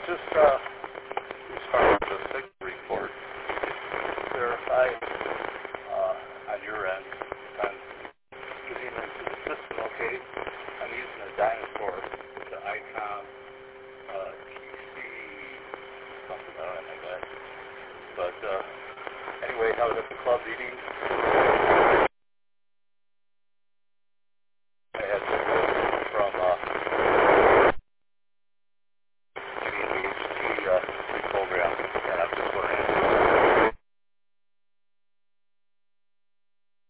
Just as far as the signal report, verify on your end on getting into the system. Okay, I'm using a dinosaur with the icon TC something like that. But anyway, I was at the club meeting.